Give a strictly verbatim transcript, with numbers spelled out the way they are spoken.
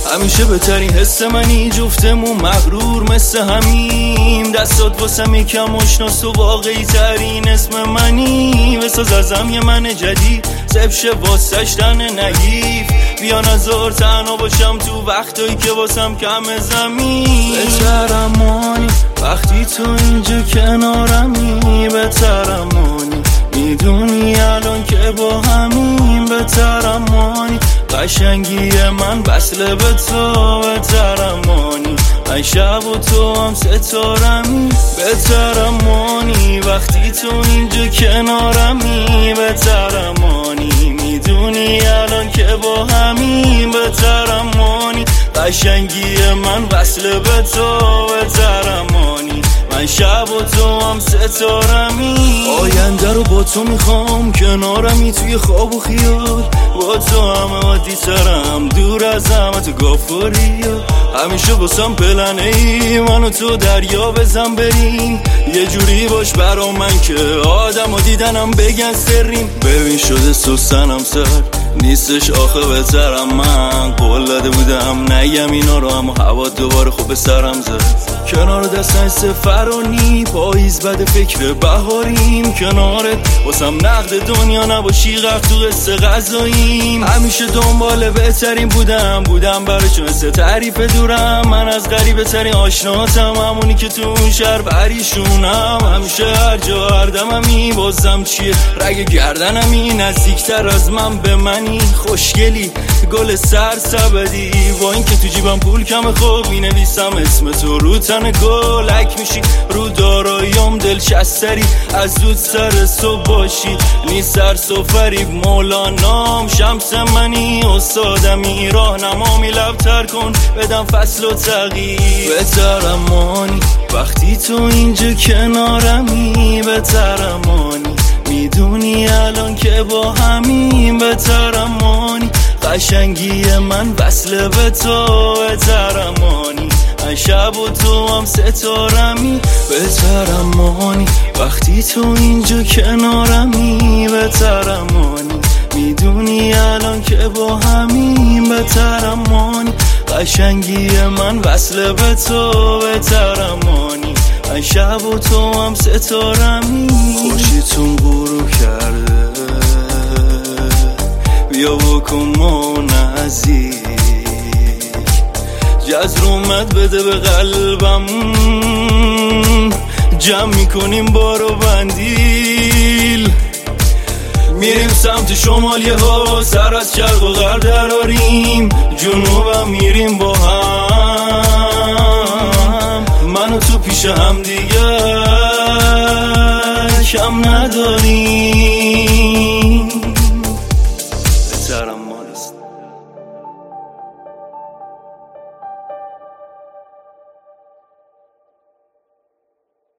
همیشه بهترین حس منی، جفتمون مغرور مثل همیم. دستات واسم یکم آشناس و واقعی ترین اسم منی. بساز ازم یه من جدید، سبشه واسش تن نگیف. بیا نزار تنها باشم تو وقتایی که واسم کم زمین. بهترمانی وقتی تو اینجا کنارمی، بهترمانی میدونی الان که با همین. بهترمانی قشنگی من وصله به تو. بهترمانی من شب و تو هم ستارمی. بهترمانی وقتی تو اینجا کنارمی. بهترمانی میدونی الان که با همین. بهترمانی قشنگی من وصله به تو. بهترمانی من شب و تو هم ستارمی. آینده رو با تو میخوام، کنارمی توی خواب و خیال. با تو همه عادی ترم، دور از زحمت و گافوری. همیشه باسم پلنه ای، من و تو دریا بزن بریم. یه جوری باش برا من که آدم و دیدنم بگن سریم. ببین شده سستنم سر نیستش آخه بهترم. من قول داده بودم نگم اینا رو، اما هوا دوباره خوب به سرم زد. کنار دستن سفرانی، پاییز بد فکر بهاریم. کنارت واسم نقد دنیا نباشی، غرق تو قصه غذاییم. همیشه دنبال بهترین بودم، بودم برای چون سه تعریف دورم. من از غریبه ترین آشناتم، همونی که تو اون شهر پریشونم. همیشه هر جا هر دممی بازم چیه رگ گردنمی. نزدیکتر از من به منی، خوشگلی گل سر سبدی. با این که تو جیبم پول کم خوب می نویسم اسم تو رو تن گلک میشی. رو داراییم دلچستری از زود سر صبح باشی. نیست سرس و فریب مولانام، شمس منی استادمی. راهنمامی لبتر کن بدم فصل و تغییر. بهترمانی وقتی تو اینجا کنارمی. بهترمانی میدونی الان که با همین. بهترمانی قشنگی من وصله به تو. بهترمانی من شب و تو هم ستارمی. بهترمانی وقتی تو اینجا کنارمی. بهترمانی میدونی الان که با همین. بهترمانی قشنگی من وصله به تو. بهترمانی من شب و تو هم ستارمی. خورشیدتون غروب کرده، بیا بکن ما نزدیک. جزر اومد بده به قلبم، جمع میکنیم بارو بندیل. میریم سمت شمالیه ها، سر از شرق و غرب دراریم. جنوبم میریم با هم، من و تو پیش هم دیگه کم نداریم.